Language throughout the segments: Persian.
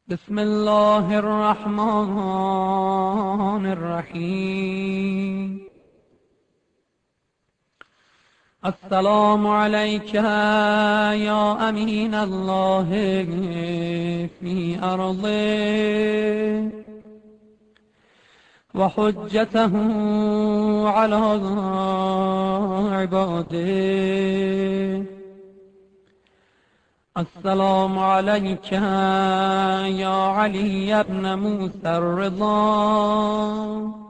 بسم الله الرحمن الرحيم. السلام عليك يا أمين الله في أرضه وحجته على عباده. السلام عليك يا علي بن موسى الرضا.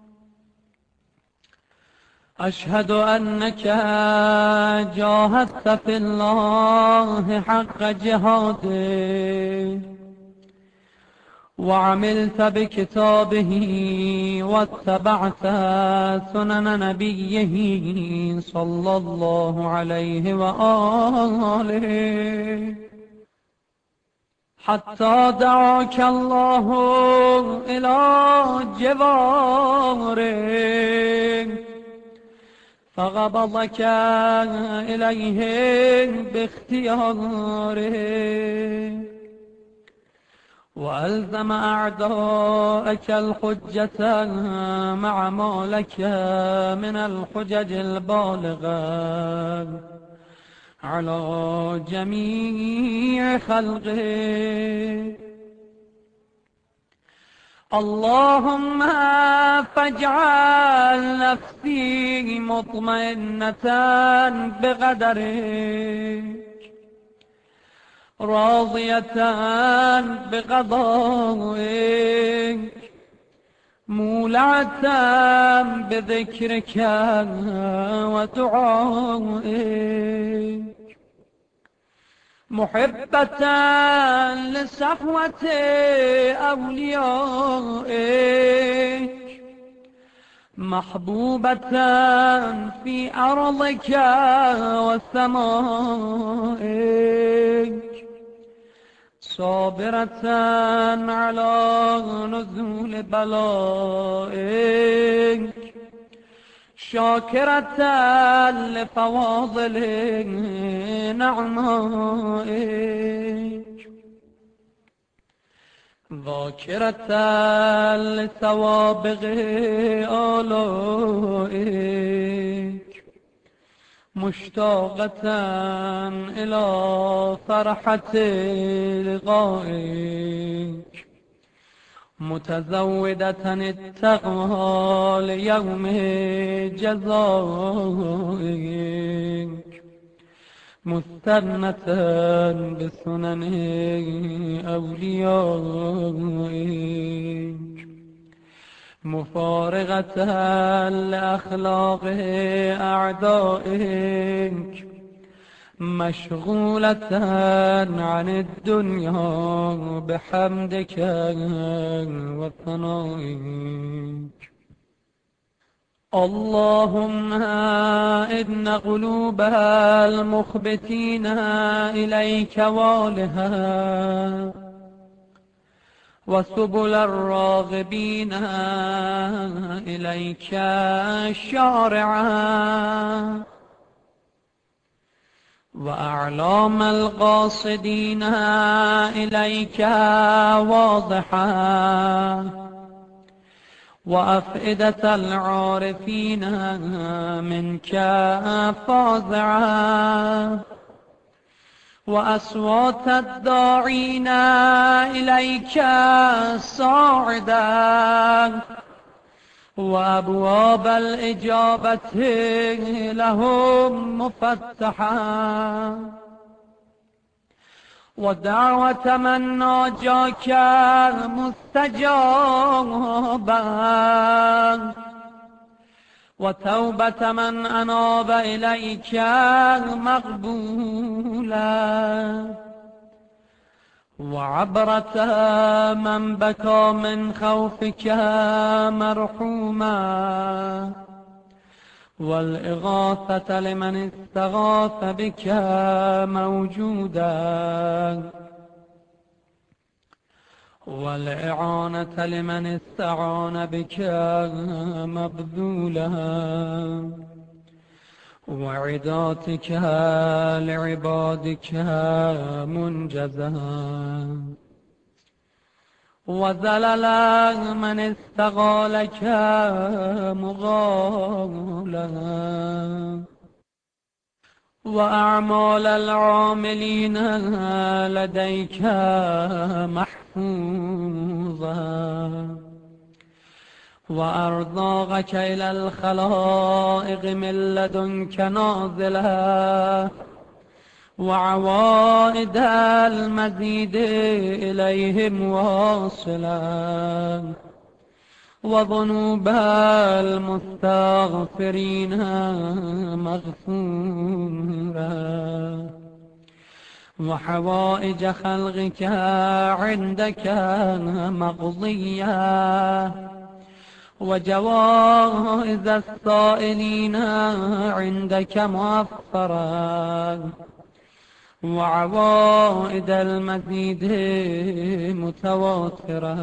أشهد أنك جاهدت في الله حق جهاده وعملت بكتابه واتبعت سنن نبيه صلى الله عليه وآله حتى دعاك الله إلى جواره فقبضك إليه باختياره وألزم أعداءك الحجة مع ما لك من الحجج البالغة على جميع خلقه. اللهم فاجعل نفسي مطمئنة بقدرك راضية بقضائك مولعة بذكرك ودعائك محبة لصفوة أوليائك محبوبة في أرضك وسمائك صابرة على نزول بلائك شاكرة لفواضل نعمائك ذاكرة لسوابغ آلائك مشتاقة إلى فرحة لقائك متزودة التقوى ليوم جزائك مستنة بسنن أوليائك مفارغة لأخلاق أعدائك مشغولة عن الدنيا بحمدك وثنائك. اللهم إن قلوب المخبتين إليك والها وسبل الراغبين إليك شارعا وأعلام القاصدين إليك واضحا وأفئدة العارفين منك فازعا وأصوات الداعين إليك صاعدا وأبواب الإجابة لهم مفتحا ودعوة من ناجاك مستجابا وتوبة من أناب إليك مقبولا وعبرة من بكى من خوفك مرحوما والإغاثة لمن استغاث بك موجودا والإعانة لمن استعان بك مبذولا وعداتك لعبادك منجزا وذلل من استغالك مغالا، وأعمال العاملين لديك محفوظا، وأرزاقك إلى الخلائق من لدنك نازلة، وعوائد المزيد إليهم واصلا، وذنوب المستغفرين مغفورا، وحوائج خلقك عندك مقضية، وجوائز السائلين عندك موفرة، وعوائد المزيد متواترة،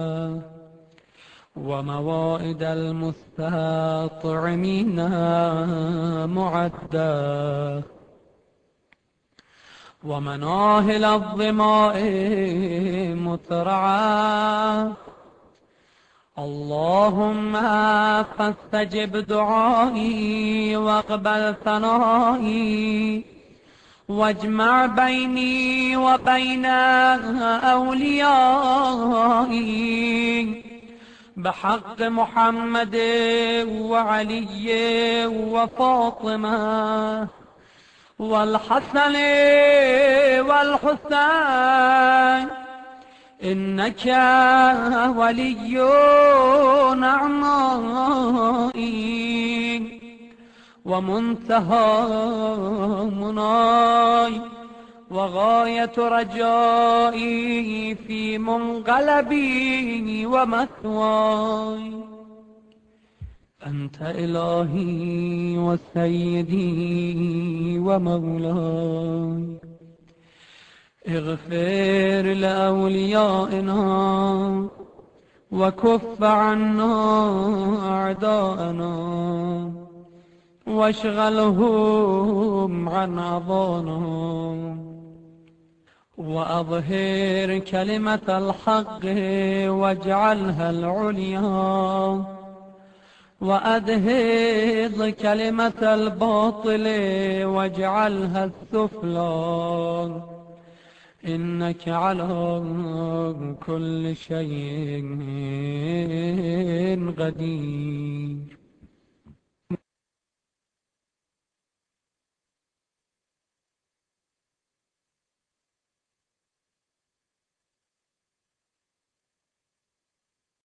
وموائد المستطعمين معدة، ومناهل الظماء مترعى. اللهم فاستجب دعائي واقبل ثنائي، واجمع بيني وبين أوليائي بحق محمد وعلي وفاطمة والحسن والحسين، إنك ولي نعمائي ومنتهى مناي، وغاية رجائي في منقلبي ومثواي. أنت إلهي وسيدي ومولاي، اغفر لأوليائنا وكف عنا أعداءنا، واشغلهم عن أضانا، وأظهر كلمة الحق واجعلها العليا، وأدهض كلمة الباطل واجعلها السفلى، إنك على كل شيء قدير.